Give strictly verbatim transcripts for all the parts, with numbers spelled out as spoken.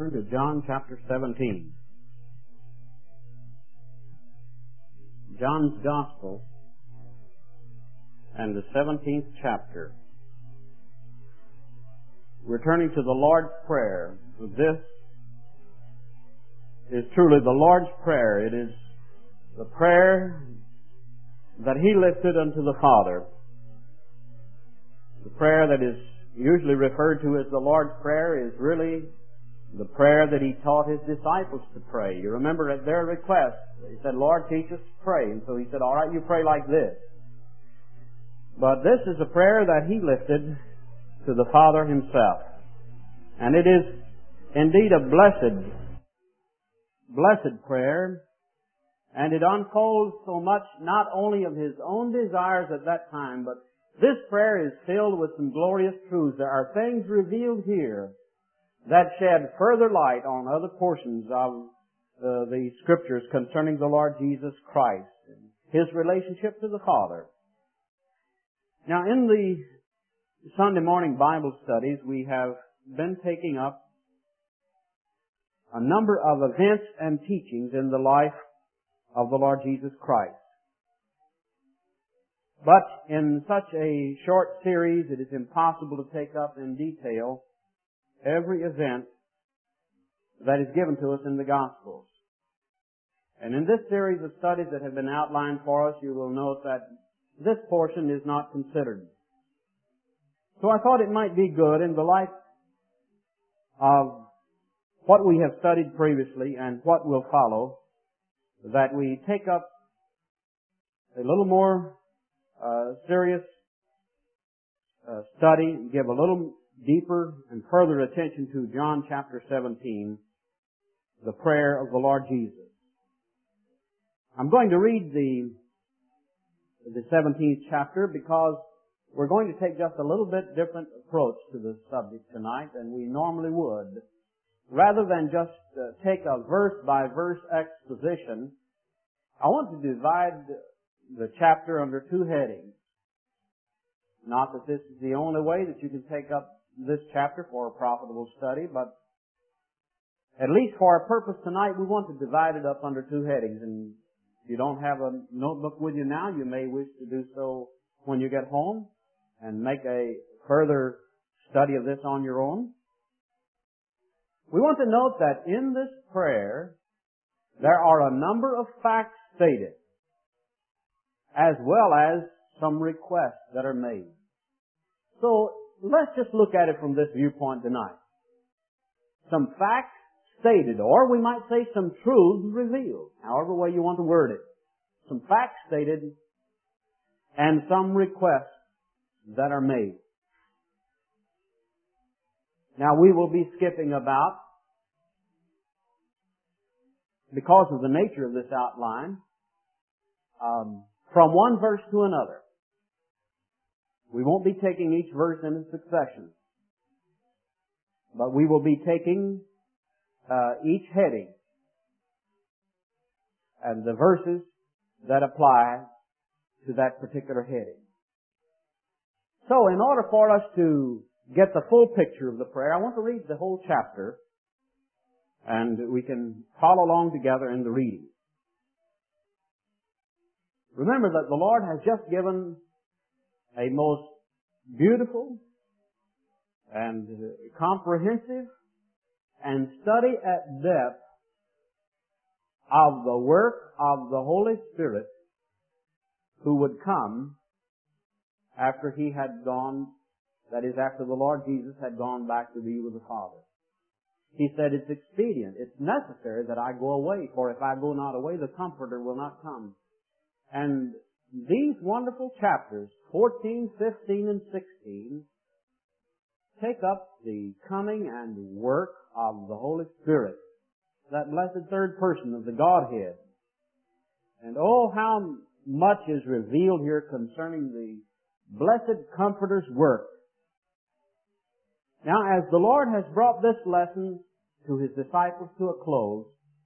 Turn to John chapter seventeen. John's Gospel and the seventeenth chapter. We're turning to the Lord's Prayer. This is truly the Lord's Prayer. It is the prayer that He lifted unto the Father. The prayer that is usually referred to as the Lord's Prayer is really the prayer that He taught His disciples to pray. You remember at their request, He said, Lord, teach us to pray. And so He said, all right, you pray like this. But this is a prayer that He lifted to the Father Himself. And it is indeed a blessed, blessed prayer. And it unfolds so much not only of His own desires at that time, but this prayer is filled with some glorious truths. There are things revealed here that shed further light on other portions of uh, the Scriptures concerning the Lord Jesus Christ and His relationship to the Father. Now, in the Sunday morning Bible studies, we have been taking up a number of events and teachings in the life of the Lord Jesus Christ. But in such a short series, it is impossible to take up in detail every event that is given to us in the Gospels. And in this series of studies that have been outlined for us, you will note that this portion is not considered. So I thought it might be good in the light of what we have studied previously and what will follow that we take up a little more uh, serious uh, study, give a little deeper and further attention to John chapter seventeen, the prayer of the Lord Jesus. I'm going to read the, the seventeenth chapter because we're going to take just a little bit different approach to the subject tonight than we normally would. Rather than just uh, take a verse-by-verse exposition, I want to divide the chapter under two headings. Not that this is the only way that you can take up this chapter for a profitable study, but at least for our purpose tonight, we want to divide it up under two headings. And if you don't have a notebook with you now, you may wish to do so when you get home and make a further study of this on your own. We want to note that in this prayer, there are a number of facts stated, as well as some requests that are made. So, let's just look at it from this viewpoint tonight. Some facts stated, or we might say some truths revealed, however way you want to word it. Some facts stated, and some requests that are made. Now, we will be skipping about, because of the nature of this outline, um, from one verse to another. We won't be taking each verse in succession, but we will be taking uh, each heading and the verses that apply to that particular heading. So, in order for us to get the full picture of the prayer, I want to read the whole chapter, and we can follow along together in the reading. Remember that the Lord has just given a most beautiful and comprehensive and study at depth of the work of the Holy Spirit who would come after He had gone, that is, after the Lord Jesus had gone back to be with the Father. He said, it's expedient, it's necessary that I go away, for if I go not away, the Comforter will not come. And these wonderful chapters, fourteen, fifteen, and sixteen, take up the coming and work of the Holy Spirit, that blessed third person of the Godhead. And oh, how much is revealed here concerning the blessed Comforter's work. Now, as the Lord has brought this lesson to His disciples to a close,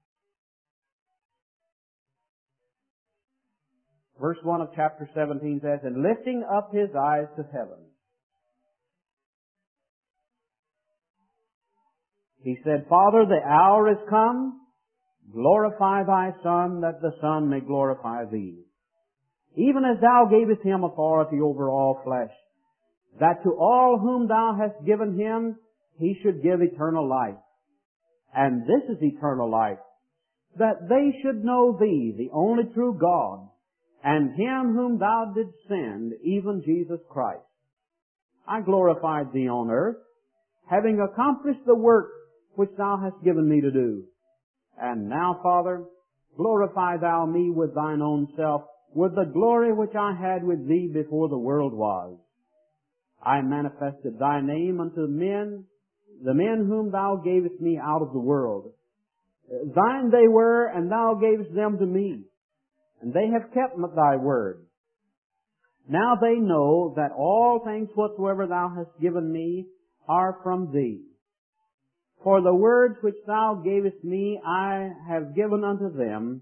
verse one of chapter seventeen says, and lifting up His eyes to heaven, He said, Father, the hour is come. Glorify thy Son, that the Son may glorify thee. Even as thou gavest him authority over all flesh, that to all whom thou hast given him, he should give eternal life. And this is eternal life, that they should know thee, the only true God, and him whom thou didst send, even Jesus Christ. I glorified thee on earth, having accomplished the work which thou hast given me to do. And now, Father, glorify thou me with thine own self, with the glory which I had with thee before the world was. I manifested thy name unto men, the men whom thou gavest me out of the world. Thine they were, and thou gavest them to me, and they have kept thy word. Now they know that all things whatsoever thou hast given me are from thee. For the words which thou gavest me I have given unto them,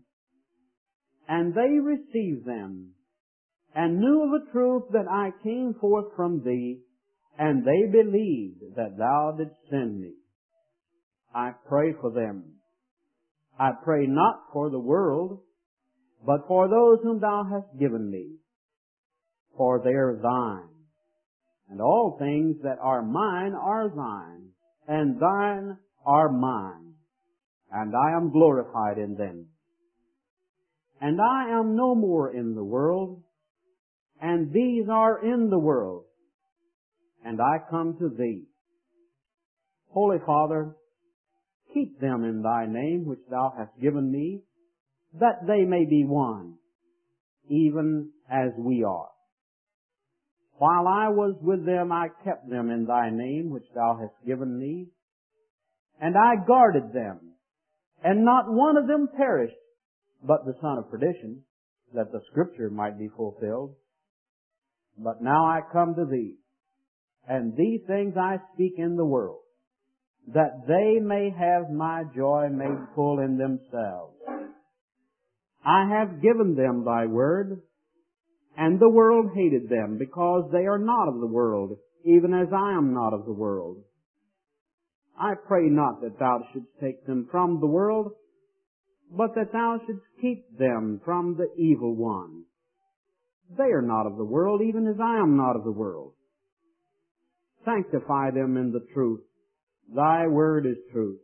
and they received them, and knew of a truth that I came forth from thee, and they believed that thou didst send me. I pray for them. I pray not for the world, but for those whom thou hast given me, for they are thine. And all things that are mine are thine, and thine are mine, and I am glorified in them. And I am no more in the world, and these are in the world, and I come to thee. Holy Father, keep them in thy name which thou hast given me, that they may be one, even as we are. While I was with them, I kept them in thy name which thou hast given me, and I guarded them, and not one of them perished, but the son of perdition, that the scripture might be fulfilled. But now I come to thee, and these things I speak in the world, that they may have my joy made full in themselves. I have given them thy word, and the world hated them, because they are not of the world, even as I am not of the world. I pray not that thou shouldst take them from the world, but that thou shouldst keep them from the evil one. They are not of the world, even as I am not of the world. Sanctify them in the truth. Thy word is truth.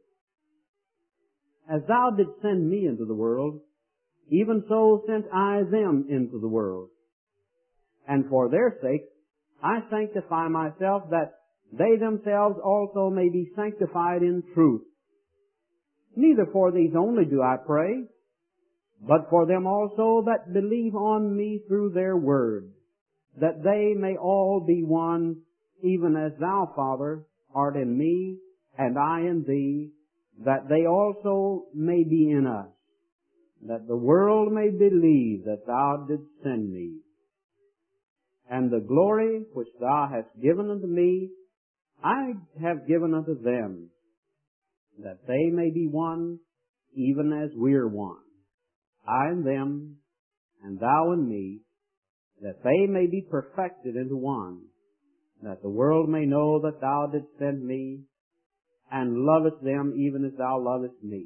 As thou didst send me into the world, even so sent I them into the world. And for their sake I sanctify myself, that they themselves also may be sanctified in truth. Neither for these only do I pray, but for them also that believe on me through their word, that they may all be one, even as thou, Father, art in me, and I in thee, that they also may be in us, that the world may believe that thou didst send me. And the glory which thou hast given unto me, I have given unto them, that they may be one, even as we are one. I in them, and thou in me, that they may be perfected into one, that the world may know that thou didst send me, and lovest them even as thou lovest me.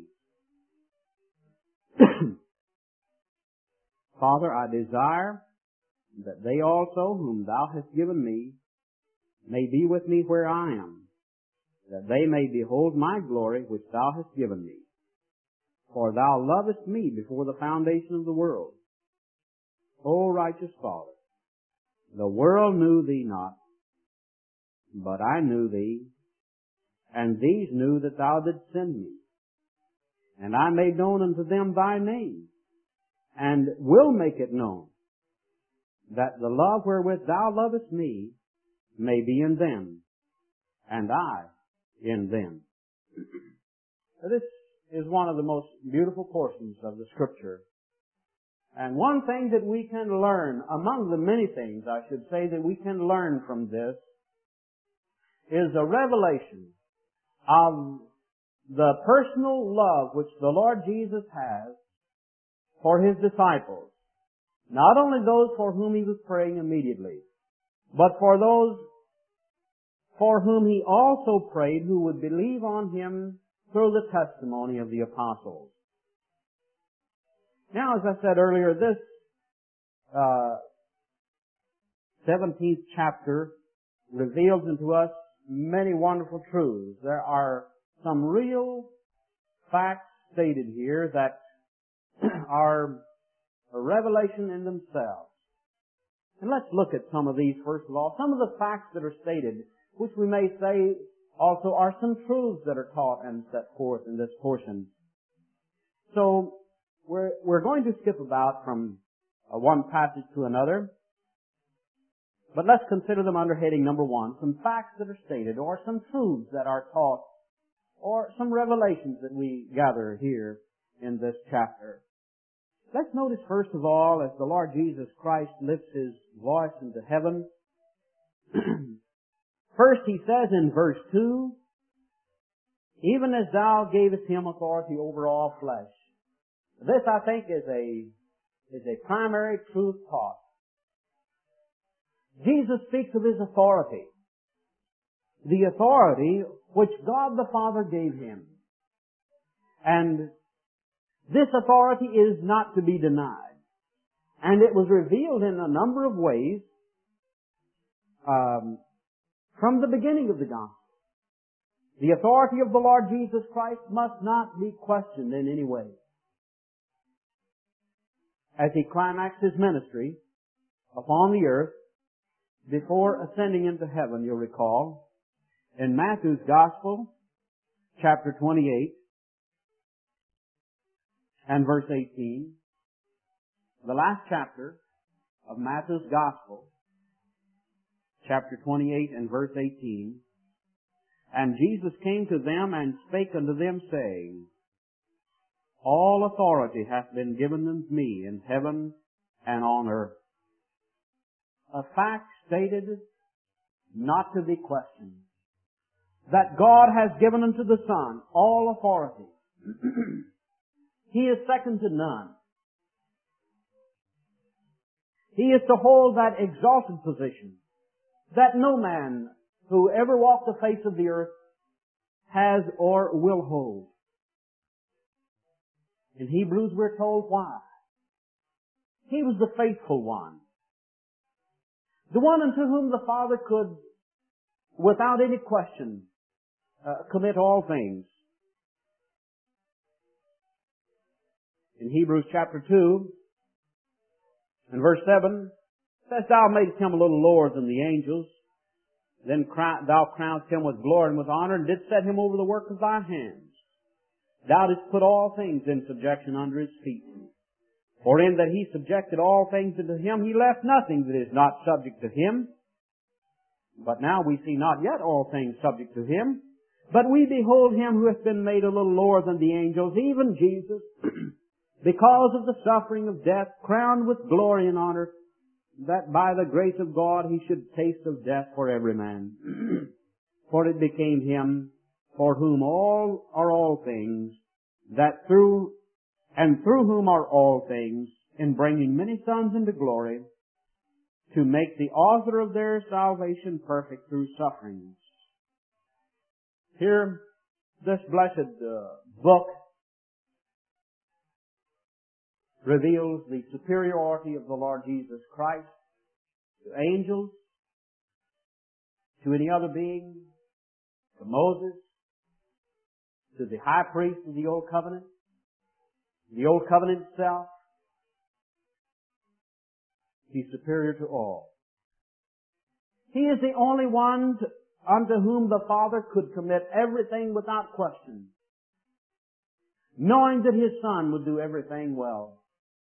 Father, I desire that they also, whom thou hast given me, may be with me where I am, that they may behold my glory which thou hast given me. For thou lovest me before the foundation of the world. O righteous Father, the world knew thee not, but I knew thee, and these knew that thou didst send me. And I made known unto them thy name, and will make it known, that the love wherewith thou lovest me may be in them, and I in them. This is one of the most beautiful portions of the Scripture. And one thing that we can learn, among the many things, I should say, that we can learn from this, is a revelation of the personal love which the Lord Jesus has for His disciples. Not only those for whom He was praying immediately, but for those for whom he also prayed, who would believe on him through the testimony of the apostles. Now, as I said earlier, this uh, seventeenth chapter reveals into us many wonderful truths. There are some real facts stated here that are a revelation in themselves. And let's look at some of these first of all. Some of the facts that are stated, which we may say also are some truths that are taught and set forth in this portion. So, we're, we're going to skip about from uh, one passage to another. But let's consider them under heading number one, some facts that are stated, or some truths that are taught, or some revelations that we gather here in this chapter. Let's notice first of all, as the Lord Jesus Christ lifts His voice into heaven, first He says in verse two, even as thou gavest Him authority over all flesh. This, I think, is a, is a primary truth taught. Jesus speaks of His authority. The authority which God the Father gave Him. And this authority is not to be denied. And it was revealed in a number of ways um, from the beginning of the gospel. The authority of the Lord Jesus Christ must not be questioned in any way. As He climaxed His ministry upon the earth, before ascending into heaven, you'll recall, in Matthew's Gospel, chapter twenty-eight, and verse eighteen, the last chapter of Matthew's Gospel, chapter twenty-eight and verse eighteen, and Jesus came to them and spake unto them, saying, all authority hath been given unto me in heaven and on earth. A fact stated, not to be questioned, that God has given unto the Son all authority. He is second to none. He is to hold that exalted position that no man who ever walked the face of the earth has or will hold. In Hebrews we're told why. He was the faithful one. The one unto whom the Father could, without any question, uh, commit all things. In Hebrews chapter two, and verse seven, it says, thou madest him a little lower than the angels, then thou crownest him with glory and with honor, and didst set him over the work of thy hands. Thou didst put all things in subjection under his feet. For in that he subjected all things unto him, he left nothing that is not subject to him. But now we see not yet all things subject to him. But we behold him who hath been made a little lower than the angels, even Jesus, because of the suffering of death, crowned with glory and honor, that by the grace of God he should taste of death for every man. For it became him, for whom all are all things, that through and through whom are all things, in bringing many sons into glory, to make the author of their salvation perfect through sufferings. Here, this blessed uh, book reveals the superiority of the Lord Jesus Christ to angels, to any other being, to Moses, to the high priest of the Old Covenant, the Old Covenant itself. He's superior to all. He is the only one to, unto whom the Father could commit everything without question, knowing that His Son would do everything well.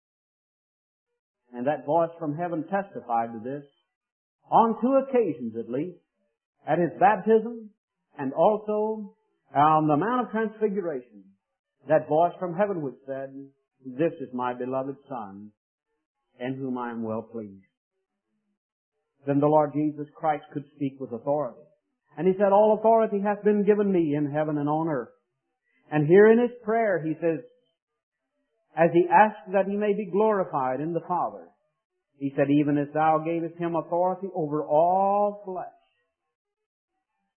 And that voice from heaven testified to this on two occasions at least, at His baptism and also on the Mount of Transfiguration. That voice from heaven which said, this is my beloved Son, in whom I am well pleased. Then the Lord Jesus Christ could speak with authority. And He said, all authority hath been given me in heaven and on earth. And here in His prayer He says, as He asked that He may be glorified in the Father, He said, even as thou gavest Him authority over all flesh.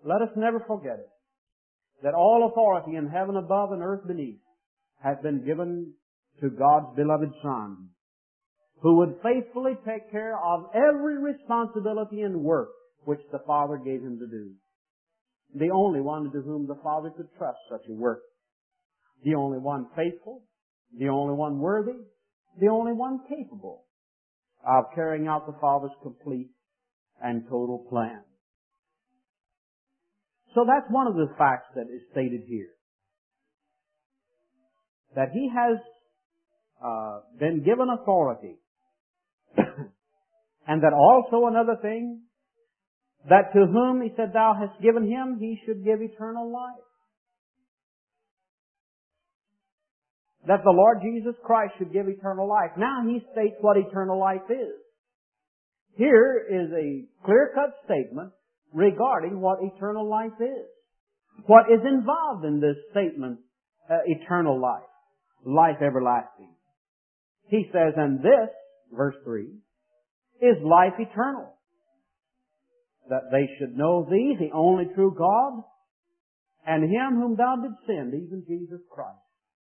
let us never forget it, that all authority in heaven above and earth beneath has been given to God's beloved Son, who would faithfully take care of every responsibility and work which the Father gave Him to do. The only one to whom the Father could trust such a work. The only one faithful, the only one worthy, the only one capable of carrying out the Father's complete and total plan. So that's one of the facts that is stated here. That He has uh, been given authority. And that also another thing, that to whom He said, Thou hast given Him, He should give eternal life. That the Lord Jesus Christ should give eternal life. Now He states what eternal life is. Here is a clear-cut statement regarding what eternal life is. What is involved in this statement, uh, eternal life, life everlasting. He says, and this, verse three, is life eternal, that they should know Thee, the only true God, and Him whom Thou didst send, even Jesus Christ.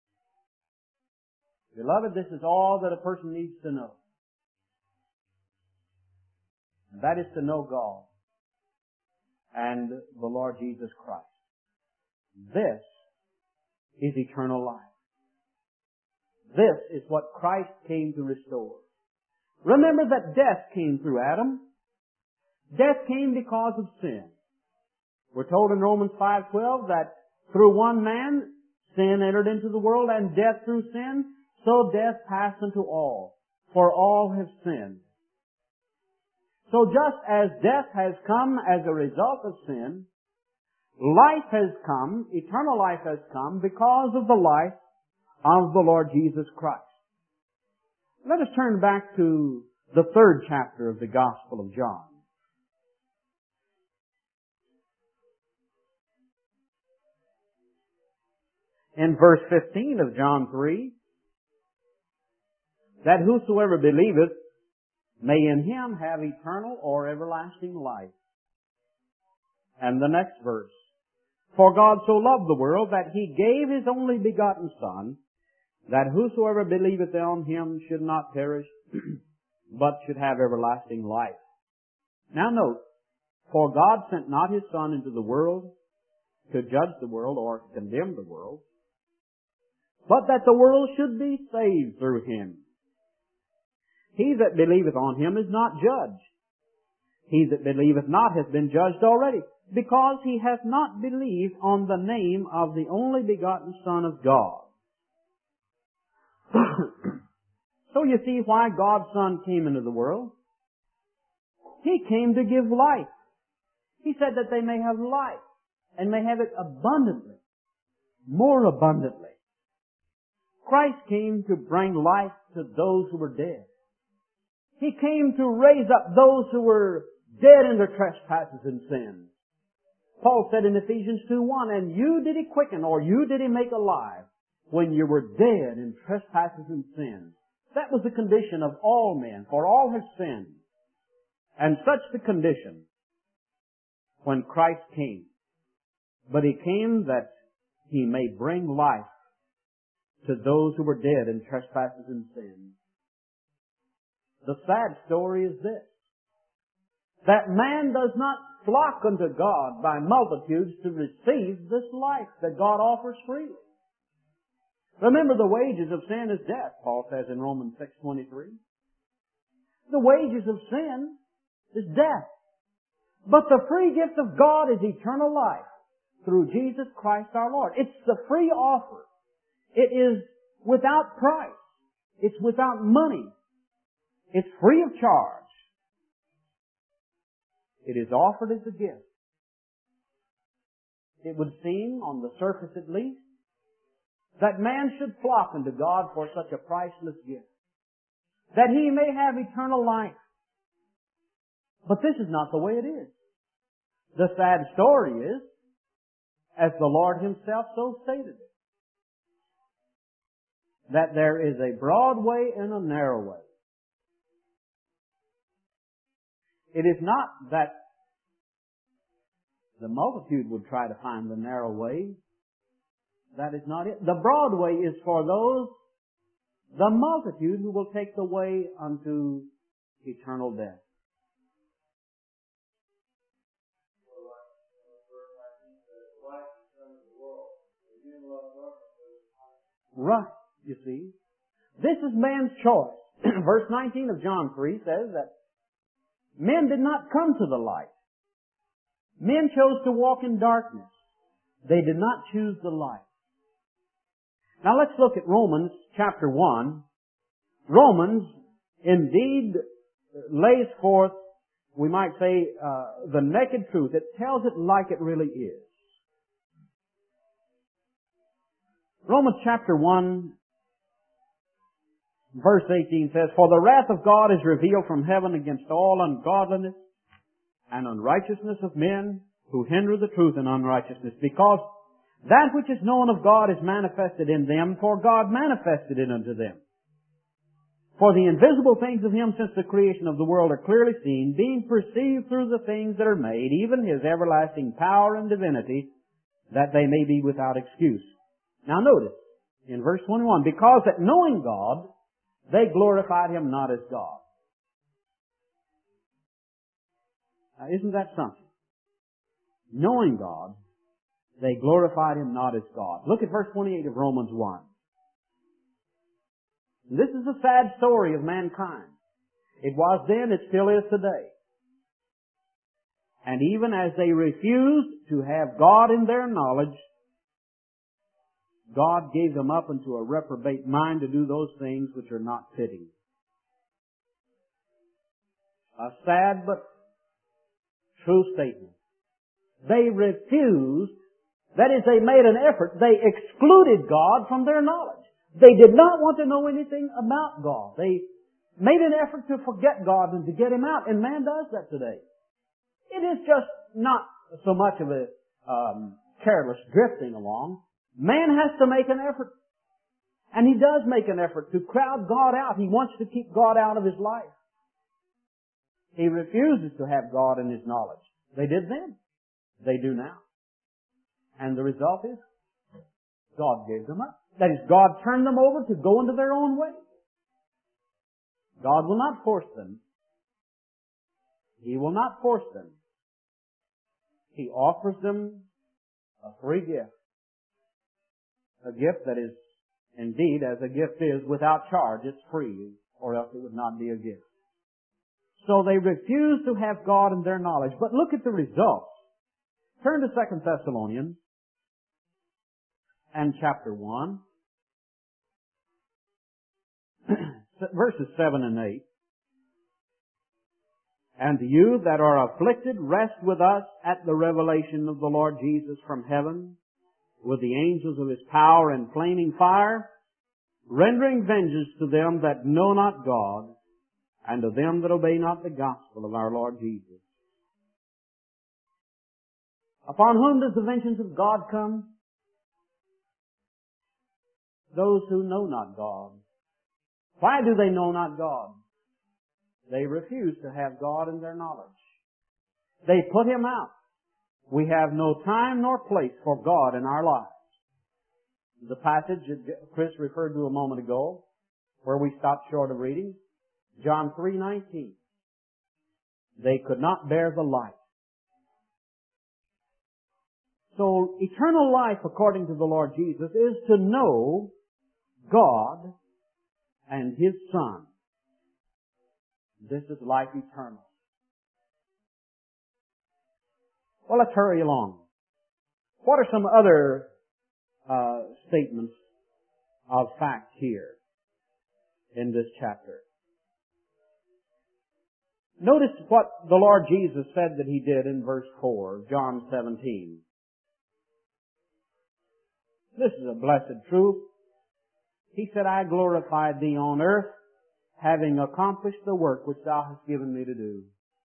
Beloved, this is all that a person needs to know. And that is to know God and the Lord Jesus Christ. This is eternal life. This is what Christ came to restore. Remember that death came through Adam. Death came because of sin. We're told in Romans five twelve that through one man sin entered into the world, and death through sin, so death passed unto all, for all have sinned. So just as death has come as a result of sin, life has come, eternal life has come because of the life of the Lord Jesus Christ. Let us turn back to the third chapter of the Gospel of John. In verse fifteen of John three, that whosoever believeth may in Him have eternal or everlasting life. And the next verse, for God so loved the world that He gave His only begotten Son, that whosoever believeth on Him should not perish, but should have everlasting life. Now note, for God sent not His Son into the world to judge the world or to condemn the world, but that the world should be saved through Him. He that believeth on Him is not judged. He that believeth not hath been judged already, because he hath not believed on the name of the only begotten Son of God. So you see why God's Son came into the world. He came to give life. He said that they may have life, and may have it abundantly, more abundantly. Christ came to bring life to those who were dead. He came to raise up those who were dead in their trespasses and sins. Paul said in Ephesians two one, and you did He quicken, or you did He make alive, when you were dead in trespasses and sins. That was the condition of all men, for all have sinned. And such the condition when Christ came. But He came that He may bring life to those who were dead in trespasses and sins. The sad story is this, that man does not flock unto God by multitudes to receive this life that God offers freely. Remember, the wages of sin is death, Paul says in Romans six twenty-three. The wages of sin is death. But the free gift of God is eternal life through Jesus Christ our Lord. It's the free offer. It is without price. It's without money. It's free of charge. It is offered as a gift. It would seem, on the surface at least, that man should flock unto God for such a priceless gift, that he may have eternal life. But this is not the way it is. The sad story is, as the Lord Himself so stated it, that there is a broad way and a narrow way. It is not that The multitude would try to find the narrow way. That is not it. The broad way is for those, the multitude who will take the way unto eternal death. Right, you see. This is man's choice. Verse nineteen of John three says that men did not come to the light. Men chose to walk in darkness. They did not choose the light. Now let's look at Romans chapter one. Romans indeed lays forth, we might say, uh, the naked truth. It tells it like it really is. Romans chapter one, verse eighteen says, "For the wrath of God is revealed from heaven against all ungodliness and unrighteousness of men who hinder the truth in unrighteousness, because that which is known of God is manifested in them, for God manifested it unto them. For the invisible things of Him since the creation of the world are clearly seen, being perceived through the things that are made, even His everlasting power and divinity, that they may be without excuse." Now notice, in verse twenty-one, "Because that knowing God, they glorified Him not as God." Now isn't that something? Knowing God, they glorified Him not as God. Look at verse twenty-eight of Romans one. This is a sad story of mankind. It was then, it still is today. And even as they refused to have God in their knowledge, God gave them up into a reprobate mind to do those things which are not fitting. A sad but true statement. They refused, that is, they made an effort, they excluded God from their knowledge. They did not want to know anything about God. They made an effort to forget God and to get Him out, and man does that today. It is just not so much of a um, careless drifting along. Man has to make an effort. And he does make an effort to crowd God out. He wants to keep God out of his life. He refuses to have God in his knowledge. They did then. They do now. And the result is, God gave them up. That is, God turned them over to go into their own way. God will not force them. He will not force them. He offers them a free gift. A gift that is, indeed, as a gift is, without charge. It's free, or else it would not be a gift. So they refuse to have God in their knowledge. But look at the results. Turn to Second Thessalonians and chapter one, verses seven and eight. "And you that are afflicted, rest with us at the revelation of the Lord Jesus from heaven, with the angels of His power and flaming fire, rendering vengeance to them that know not God, and to them that obey not the gospel of our Lord Jesus." Upon whom does the vengeance of God come? Those who know not God. Why do they know not God? They refuse to have God in their knowledge. They put Him out. We have no time nor place for God in our lives. The passage that Chris referred to a moment ago, where we stopped short of reading, John three nineteen. They could not bear the light. So, eternal life, according to the Lord Jesus, is to know God and His Son. This is life eternal. Well, let's hurry along. What are some other uh, statements of fact here in this chapter? Notice what the Lord Jesus said that He did in verse four of John seventeen. This is a blessed truth. He said, "I glorified Thee on earth, having accomplished the work which Thou hast given Me to do."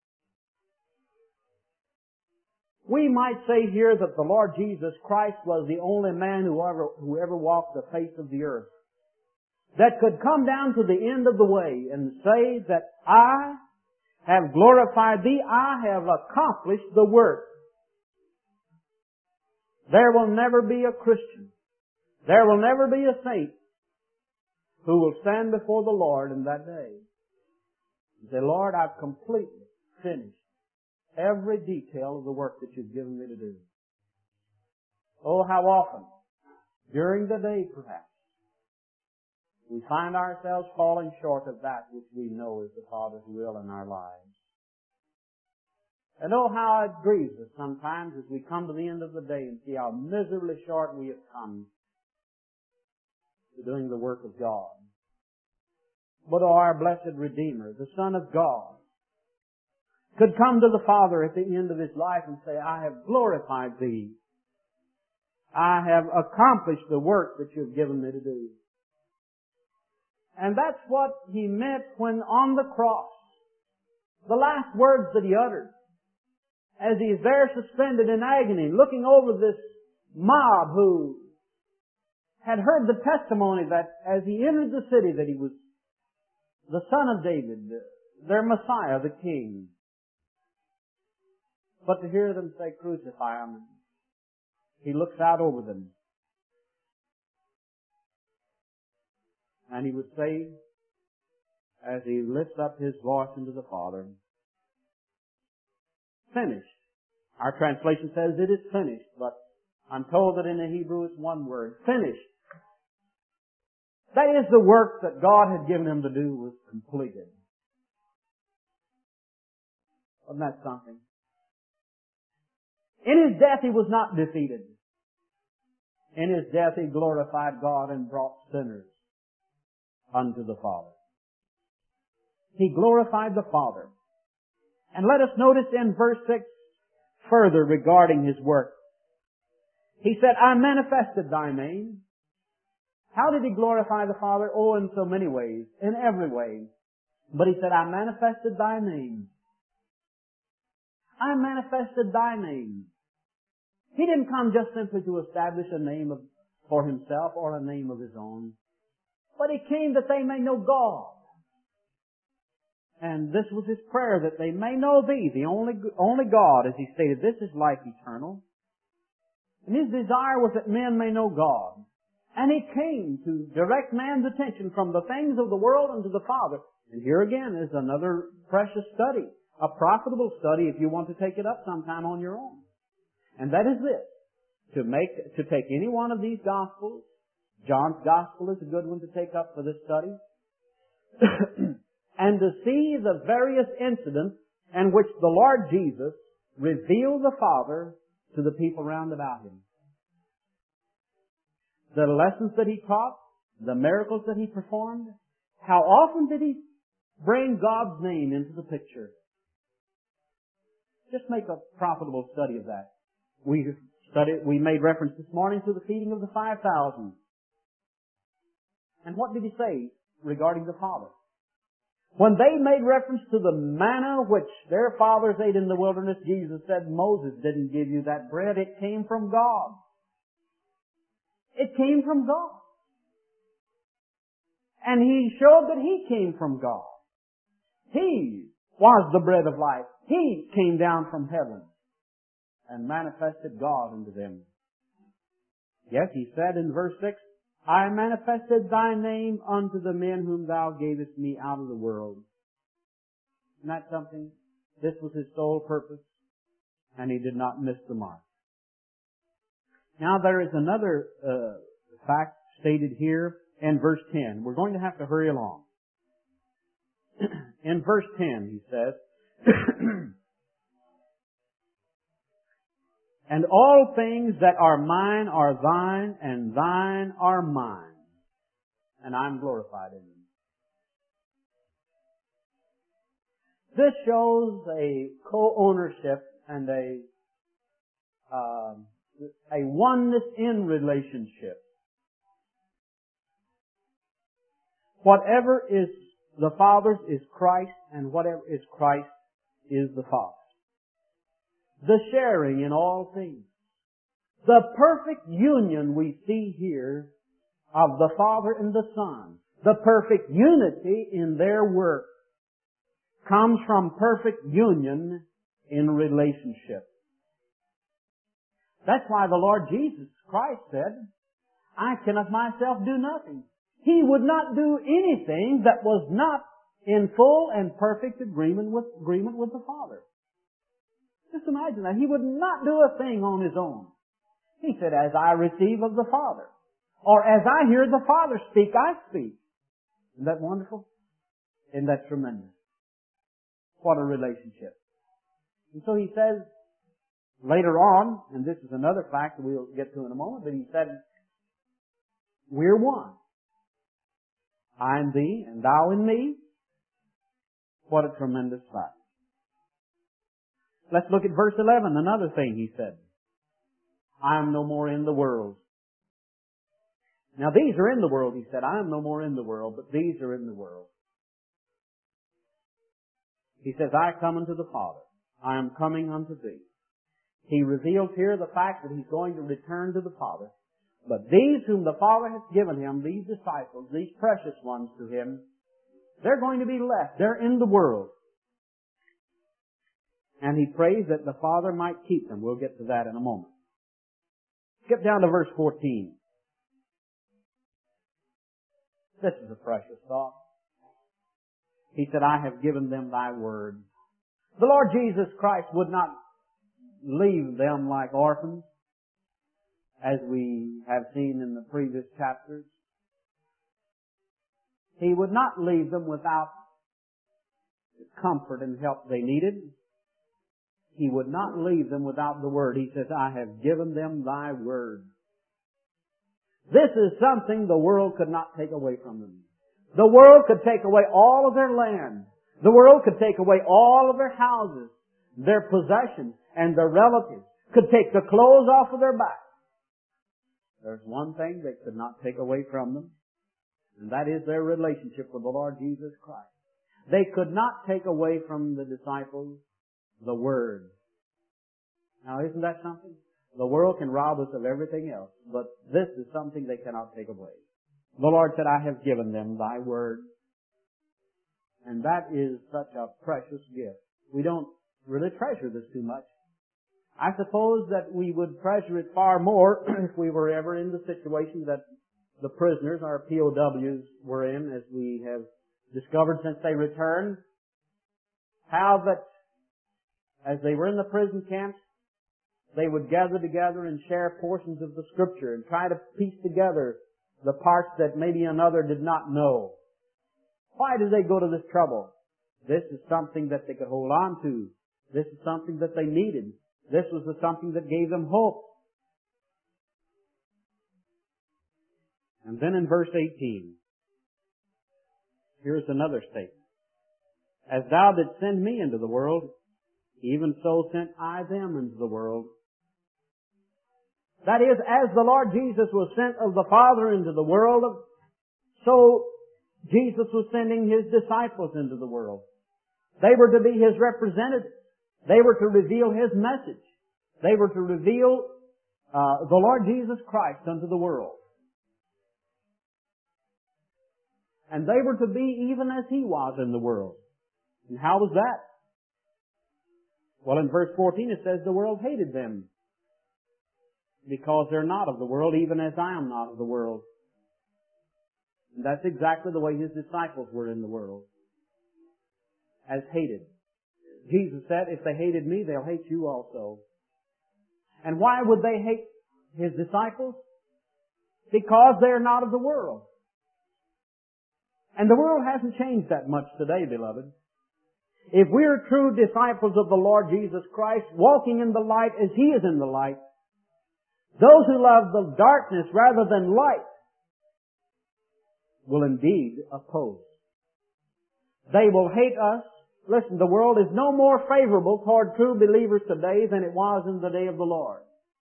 We might say here that the Lord Jesus Christ was the only man who ever, who ever walked the face of the earth that could come down to the end of the way and say that I have glorified Thee, I have accomplished the work. There will never be a Christian, there will never be a saint who will stand before the Lord in that day and say, Lord, I've completely finished every detail of the work that you've given me to do. Oh, how often, during the day perhaps, we find ourselves falling short of that which we know is the Father's will in our lives. And oh, how it grieves us sometimes as we come to the end of the day and see how miserably short we have come to doing the work of God. But oh, our blessed Redeemer, the Son of God, could come to the Father at the end of His life and say, I have glorified Thee. I have accomplished the work that you've given me to do. And that's what He meant when on the cross, the last words that He uttered, as He is there suspended in agony, looking over this mob who had heard the testimony that as He entered the city that He was the Son of David, their Messiah, the King. But to hear them say, crucify Him, He looks out over them. And He would say, as He lifts up His voice into the Father, finished. Our translation says it is finished, but I'm told that in the Hebrew it's one word, finished. That is, the work that God had given Him to do was completed. Wasn't that something? In His death He was not defeated. In His death He glorified God and brought sinners unto the Father. He glorified the Father. And let us notice in verse six further regarding His work. He said, I manifested Thy name. How did He glorify the Father? Oh, in so many ways, in every way. But He said, I manifested Thy name. I manifested Thy name. He didn't come just simply to establish a name of, for Himself or a name of His own. But He came that they may know God. And this was His prayer, that they may know Thee, the only, only God, as He stated. This is life eternal. And His desire was that men may know God. And He came to direct man's attention from the things of the world unto the Father. And here again is another precious study, a profitable study if you want to take it up sometime on your own. And that is this, to make, to take any one of these Gospels. John's Gospel is a good one to take up for this study. And to see the various incidents in which the Lord Jesus revealed the Father to the people round about Him. The lessons that He taught, the miracles that He performed, how often did He bring God's name into the picture? Just make a profitable study of that. We studied, we made reference this morning to the feeding of the five thousand. And what did He say regarding the Father? When they made reference to the manna which their fathers ate in the wilderness, Jesus said, Moses didn't give you that bread. It came from God. It came from God. And He showed that He came from God. He was the bread of life. He came down from heaven and manifested God unto them. Yes, He said in verse six, I manifested Thy name unto the men whom Thou gavest me out of the world. Isn't that something? This was His sole purpose, and He did not miss the mark. Now there is another uh, fact stated here in verse ten. We're going to have to hurry along. In verse ten, He says, and all things that are mine are Thine, and Thine are mine, and I'm glorified in them. This shows a co-ownership and a uh, a oneness in relationship. Whatever is the Father's is Christ, and whatever is Christ is the Father. The sharing in all things. The perfect union we see here of the Father and the Son. The perfect unity in their work comes from perfect union in relationship. That's why the Lord Jesus Christ said, I can of myself do nothing. He would not do anything that was not in full and perfect agreement with, agreement with the Father. Just imagine that. He would not do a thing on His own. He said, as I receive of the Father, or as I hear the Father speak, I speak. Isn't that wonderful? Isn't that tremendous? What a relationship. And so He says, later on, and this is another fact that we'll get to in a moment, but He said, we're one. I in Thee, and Thou in Me. What a tremendous fact. Let's look at verse eleven, another thing He said. I am no more in the world. Now these are in the world, He said. I am no more in the world, but these are in the world. He says, I come unto the Father. I am coming unto Thee. He reveals here the fact that He's going to return to the Father. But these whom the Father has given Him, these disciples, these precious ones to Him, they're going to be left. They're in the world. And He prays that the Father might keep them. We'll get to that in a moment. Skip down to verse fourteen. This is a precious thought. He said, I have given them Thy word. The Lord Jesus Christ would not leave them like orphans, as we have seen in the previous chapters. He would not leave them without the comfort and help they needed. He would not leave them without the Word. He says, I have given them Thy word. This is something the world could not take away from them. The world could take away all of their land. The world could take away all of their houses, their possessions, and their relatives. Could take the clothes off of their back. There's one thing they could not take away from them, and that is their relationship with the Lord Jesus Christ. They could not take away from the disciples the Word. Now, isn't that something? The world can rob us of everything else, but this is something they cannot take away. The Lord said, I have given them Thy word. And that is such a precious gift. We don't really treasure this too much. I suppose that we would treasure it far more if we were ever in the situation that the prisoners, our P O Ws, were in, as we have discovered since they returned. How that as they were in the prison camps, they would gather together and share portions of the Scripture and try to piece together the parts that maybe another did not know. Why did they go to this trouble? This is something that they could hold on to. This is something that they needed. This was the something that gave them hope. And then in verse eighteen, here's another statement. As Thou didst send me into the world, even so sent I them into the world. That is, as the Lord Jesus was sent of the Father into the world, so Jesus was sending His disciples into the world. They were to be His representatives. They were to reveal His message. They were to reveal uh, the Lord Jesus Christ unto the world. And they were to be even as He was in the world. And how was that? Well, in verse fourteen it says the world hated them because they're not of the world, even as I am not of the world. And that's exactly the way His disciples were in the world, as hated. Jesus said, if they hated me, they'll hate you also. And why would they hate His disciples? Because they're not of the world. And the world hasn't changed that much today, beloved. If we're true disciples of the Lord Jesus Christ, walking in the light as He is in the light, those who love the darkness rather than light will indeed oppose. They will hate us. Listen, the world is no more favorable toward true believers today than it was in the day of the Lord.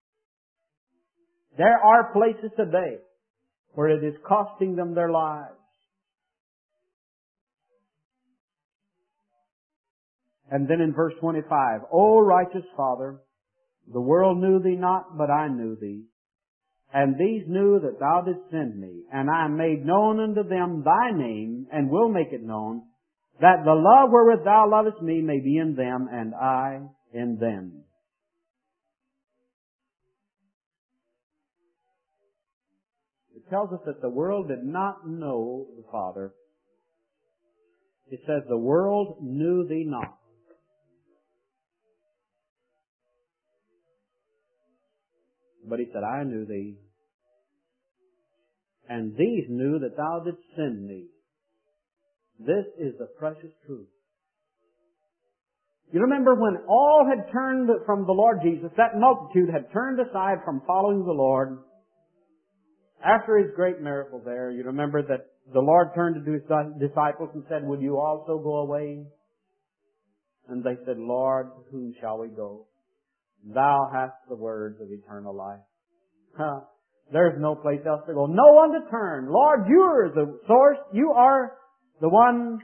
There are places today where it is costing them their lives. And then in verse twenty-five, O righteous Father, the world knew Thee not, but I knew Thee. And these knew that Thou didst send me, and I made known unto them Thy name, and will make it known, that the love wherewith Thou lovest me may be in them, and I in them. tells us that the world did not know the Father. It says, the world knew Thee not. But He said, I knew Thee. And these knew that Thou didst send Me. This is the precious truth. You remember when all had turned from the Lord Jesus, that multitude had turned aside from following the Lord. After His great miracle there, you remember that the Lord turned to His disciples and said, will you also go away? And they said, Lord, to whom shall we go? Thou hast the words of eternal life. Huh. There's no place else to go. No one to turn. Lord, You are the source. You are the one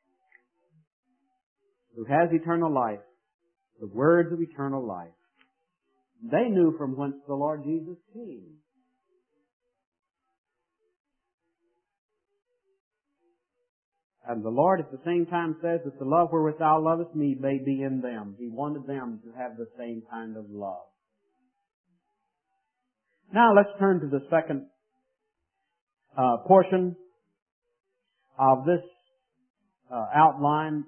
who has eternal life. The words of eternal life. They knew from whence the Lord Jesus came. And the Lord at the same time says that the love wherewith Thou lovest Me may be in them. He wanted them to have the same kind of love. Now let's turn to the second uh, portion of this uh, outline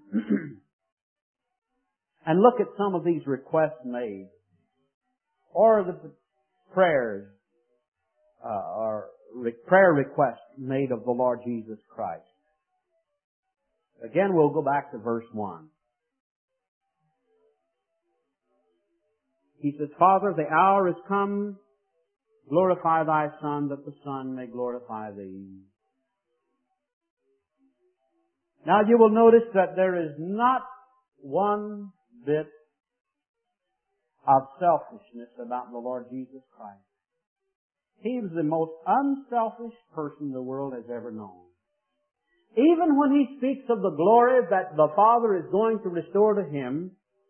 and look at some of these requests made, or the prayers uh, or re- prayer requests made of the Lord Jesus Christ. Again, we'll go back to verse one. He says, Father, the hour is come. Glorify Thy Son, that the Son may glorify Thee. Now you will notice that there is not one bit of selfishness about the Lord Jesus Christ. He was the most unselfish person the world has ever known. Even when He speaks of the glory that the Father is going to restore to Him,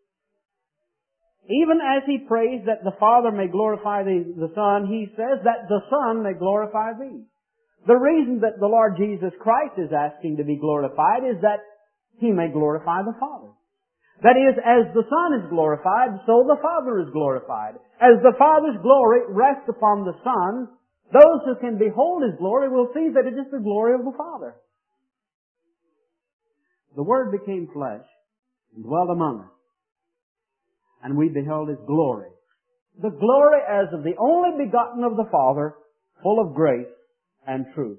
even as He prays that the Father may glorify the, the Son, He says that the Son may glorify Thee. The reason that the Lord Jesus Christ is asking to be glorified is that He may glorify the Father. That is, as the Son is glorified, so the Father is glorified. As the Father's glory rests upon the Son, those who can behold His glory will see that it is the glory of the Father. The Word became flesh and dwelt among us, and we beheld His glory. The glory as of the only begotten of the Father, full of grace and truth.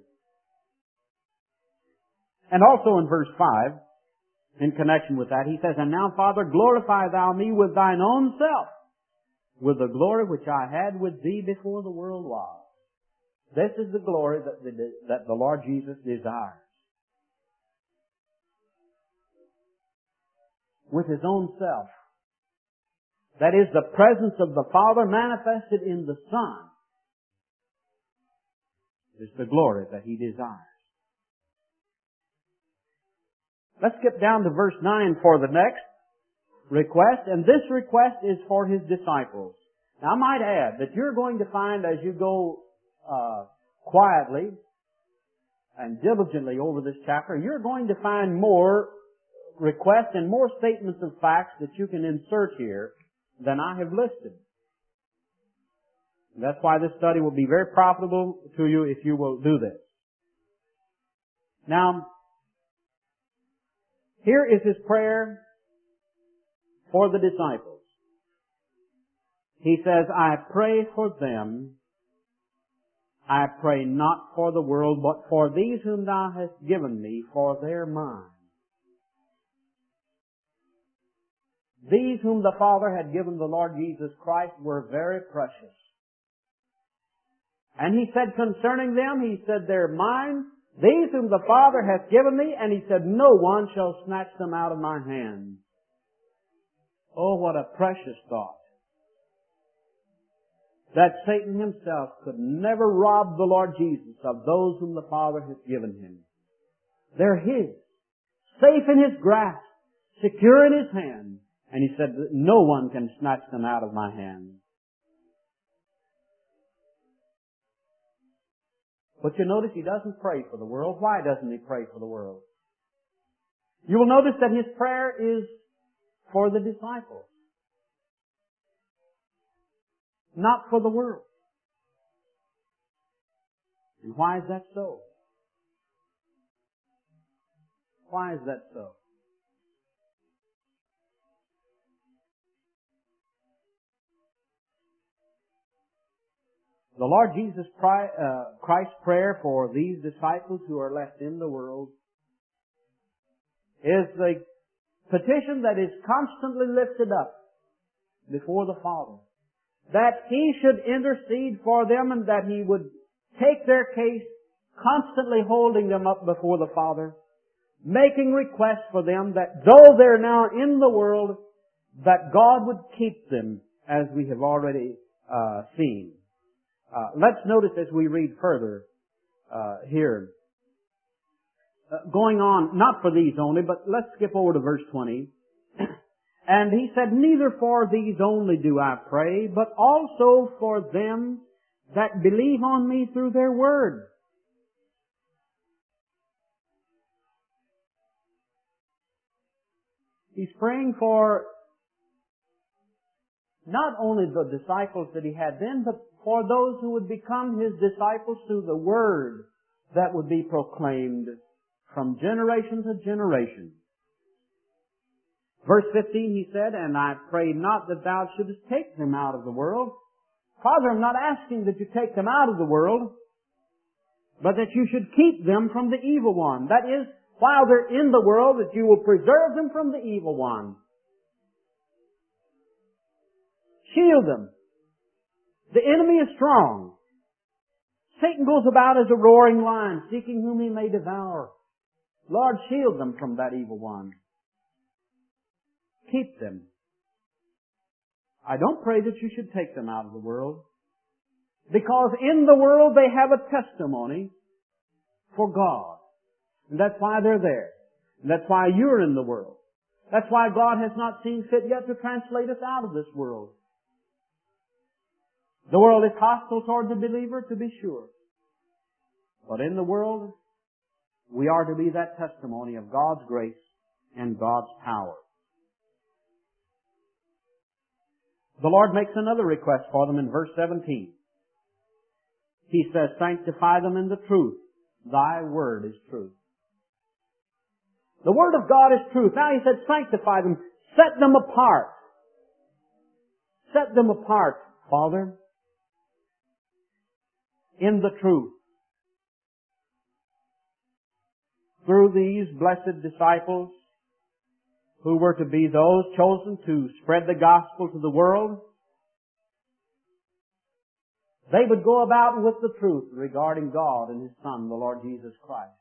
And also in verse five, in connection with that, He says, And now, Father, glorify Thou Me with Thine own self, with the glory which I had with Thee before the world was. This is the glory that the, that the Lord Jesus desires. With His own self. That is, the presence of the Father manifested in the Son is the glory that He desires. Let's skip down to verse nine for the next request, and this request is for His disciples. Now I might add that you're going to find as you go uh, quietly and diligently over this chapter, you're going to find more requests and more statements of facts that you can insert here than I have listed. And that's why this study will be very profitable to you if you will do this. Now, here is His prayer for the disciples. He says, I pray for them. I pray not for the world, but for these whom Thou hast given Me, for their mine. These whom the Father had given the Lord Jesus Christ were very precious. And He said concerning them, He said, they're mine. These whom the Father hath given Me, and He said, no one shall snatch them out of My hand. Oh, what a precious thought. That Satan himself could never rob the Lord Jesus of those whom the Father hath given Him. They're His. Safe in His grasp. Secure in His hand. And He said, no one can snatch them out of My hand. But you notice He doesn't pray for the world. Why doesn't He pray for the world? You will notice that His prayer is for the disciples, not for the world. And why is that so? Why is that so? The Lord Jesus Christ's prayer for these disciples who are left in the world is the petition that is constantly lifted up before the Father. That He should intercede for them and that He would take their case, constantly holding them up before the Father, making requests for them that though they're now in the world, that God would keep them, as we have already uh, seen. Uh, let's notice as we read further uh, here, uh, going on, not for these only, but let's skip over to verse twenty. And He said, neither for these only do I pray, but also for them that believe on Me through their word. He's praying for not only the disciples that He had then, but for those who would become His disciples through the word that would be proclaimed from generation to generation. Verse fifteen, He said, and I pray not that Thou shouldest take them out of the world. Father, I'm not asking that You take them out of the world, but that You should keep them from the evil one. That is, while they're in the world, that You will preserve them from the evil one. Shield them. The enemy is strong. Satan goes about as a roaring lion, seeking whom he may devour. Lord, shield them from that evil one. Keep them. I don't pray that You should take them out of the world, because in the world they have a testimony for God. And that's why they're there. And that's why you're in the world. That's why God has not seen fit yet to translate us out of this world. The world is hostile toward the believer, to be sure. But in the world, we are to be that testimony of God's grace and God's power. The Lord makes another request for them in verse seventeen. He says, sanctify them in the truth. Thy word is truth. The word of God is truth. Now He said, sanctify them. Set them apart. Set them apart, Father, in the truth. Through these blessed disciples, who were to be those chosen to spread the gospel to the world, they would go about with the truth regarding God and His Son, the Lord Jesus Christ.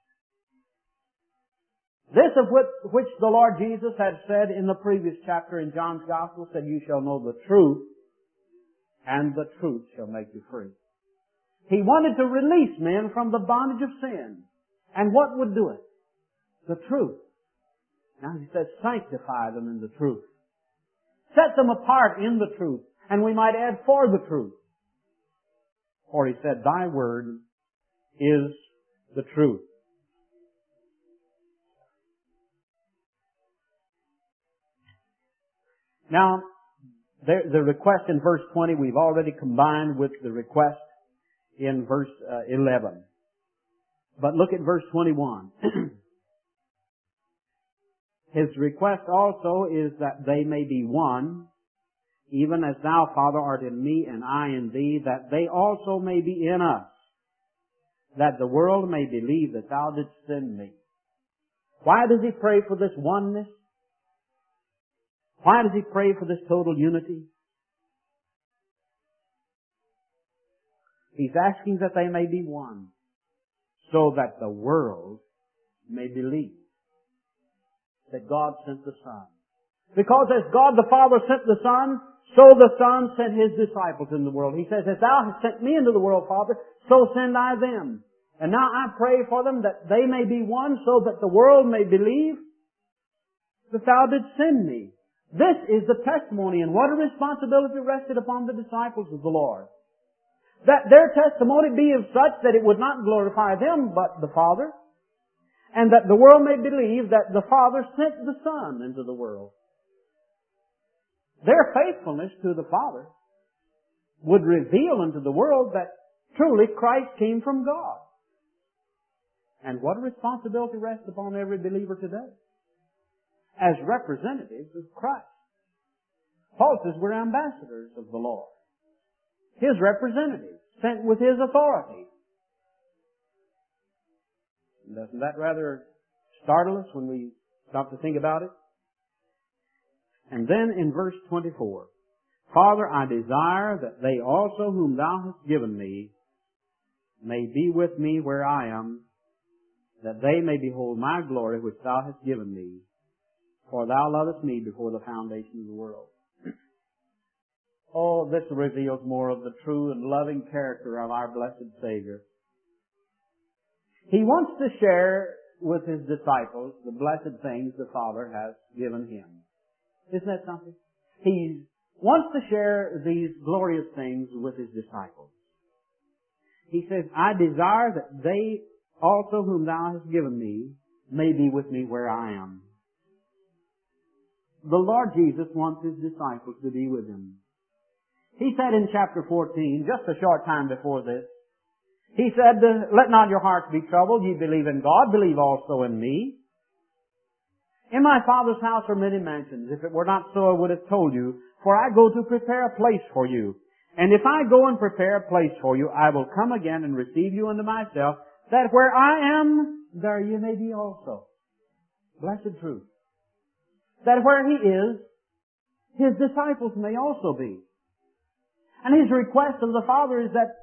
This of which, which the Lord Jesus had said in the previous chapter in John's Gospel, said, you shall know the truth, and the truth shall make you free. He wanted to release men from the bondage of sin. And what would do it? The truth. Now He says, sanctify them in the truth. Set them apart in the truth. And we might add, for the truth. For He said, thy word is the truth. Now, the, the request in verse twenty we've already combined with the request in verse uh, eleven. But look at verse twenty-one. His request also is that they may be one, even as Thou, Father, art in me and I in Thee, that they also may be in us, that the world may believe that Thou didst send me. Why does He pray for this oneness? Why does He pray for this total unity? He's asking that they may be one, so that the world may believe that God sent the Son. Because as God the Father sent the Son, so the Son sent His disciples in the world. He says, as Thou hast sent me into the world, Father, so send I them. And now I pray for them that they may be one, so that the world may believe that Thou didst send me. This is the testimony, and what a responsibility rested upon the disciples of the Lord. That their testimony be of such that it would not glorify them, but the Father, and that the world may believe that the Father sent the Son into the world. Their faithfulness to the Father would reveal unto the world that truly Christ came from God. And what a responsibility rests upon every believer today as representatives of Christ. Paul says we're ambassadors of the Lord, His representatives, sent with His authority. Doesn't that rather startle us when we stop to think about it? And then in verse twenty-four, Father, I desire that they also whom Thou hast given me may be with me where I am, that they may behold my glory which Thou hast given me, for Thou lovest me before the foundation of the world. Oh, this reveals more of the true and loving character of our blessed Savior. He wants to share with His disciples the blessed things the Father has given Him. Isn't that something? He wants to share these glorious things with His disciples. He says, I desire that they also whom Thou hast given me may be with me where I am. The Lord Jesus wants His disciples to be with Him. He said in chapter fourteen, just a short time before this, He said, let not your hearts be troubled. Ye believe in God, believe also in me. In my Father's house are many mansions. If it were not so, I would have told you. For I go to prepare a place for you. And if I go and prepare a place for you, I will come again and receive you unto myself, that where I am, there you may be also. Blessed truth. That where He is, His disciples may also be. And His request of the Father is that